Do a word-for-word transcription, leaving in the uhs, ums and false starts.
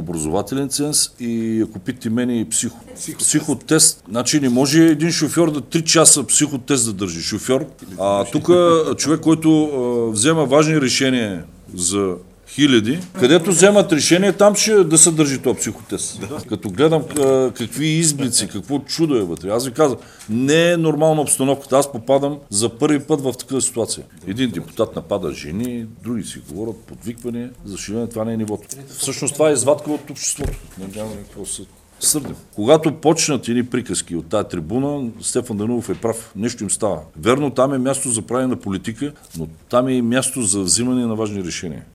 образователен ценз и ако питате мене и психо. Психотест. Значи не може един шофьор да три часа психотест да държи. Шофьор. А тук човек, който а, взема важни решения за хиляди, където вземат решение, там ще да се държи този психотест. Да. Като гледам а, какви изблици, какво чудо е вътре. Аз ви казвам, не е нормална обстановката. Аз попадам за първи път в такава ситуация. Един депутат напада жени, други си говорят, подвиквания. За съжаление, това не е нивото. Всъщност това е извадка от обществото. Не няма какво се сърдим. Когато почнат едни приказки от тази трибуна, Стефан Данаилов е прав. Нещо им става. Верно, там е място за правене на политика, но там е и място за взимане на важни решения.